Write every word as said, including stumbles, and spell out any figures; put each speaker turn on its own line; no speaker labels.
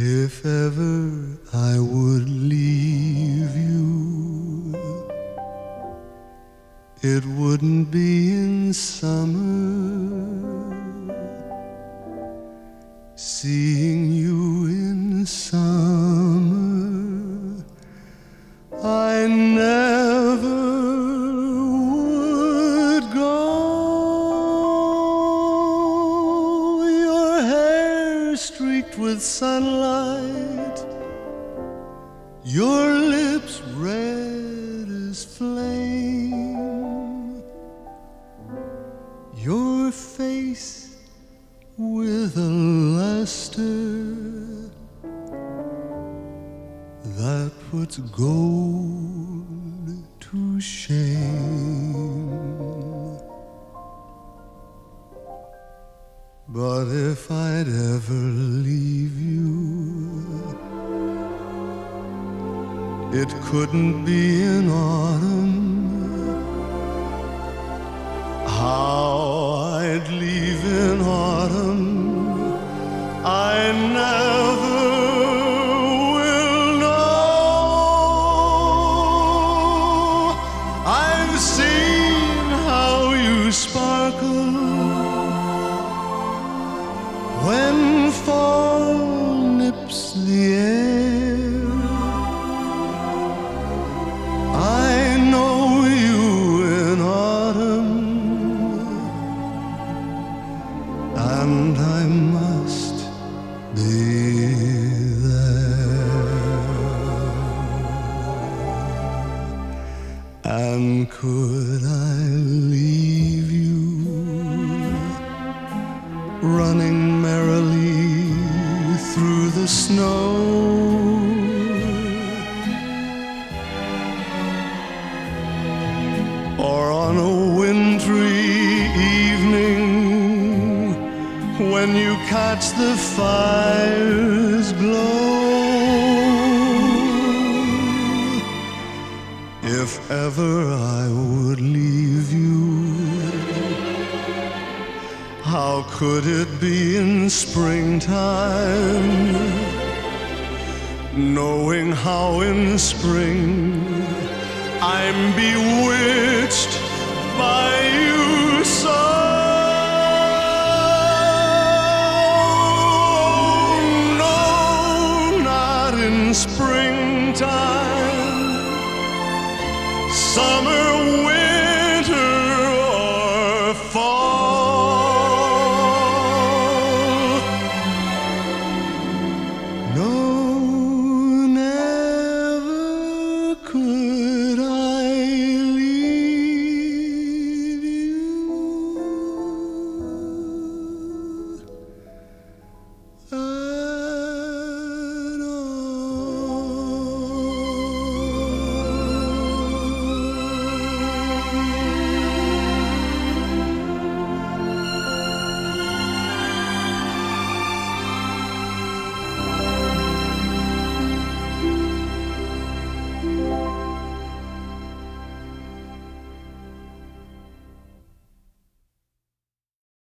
If ever I would leave you, it wouldn't be in summer. Seeing you in summer, I never would go. Your hair streaked with sunlight, your lips red as flame, your face with a luster that puts gold to shame. But if I'd ever leave you, it couldn't be in autumn. How I'd leave in autumn, I never will know. I've seen how you sparkle when fall nips the air. I know you in autumn, and I must be there. And could I leave you running merrily through the snow, or on a wintry evening when you catch the fire's glow? If ever I would leave you, how could it be in springtime, knowing how in spring I'm bewitched by you so? No, not in springtime. Summer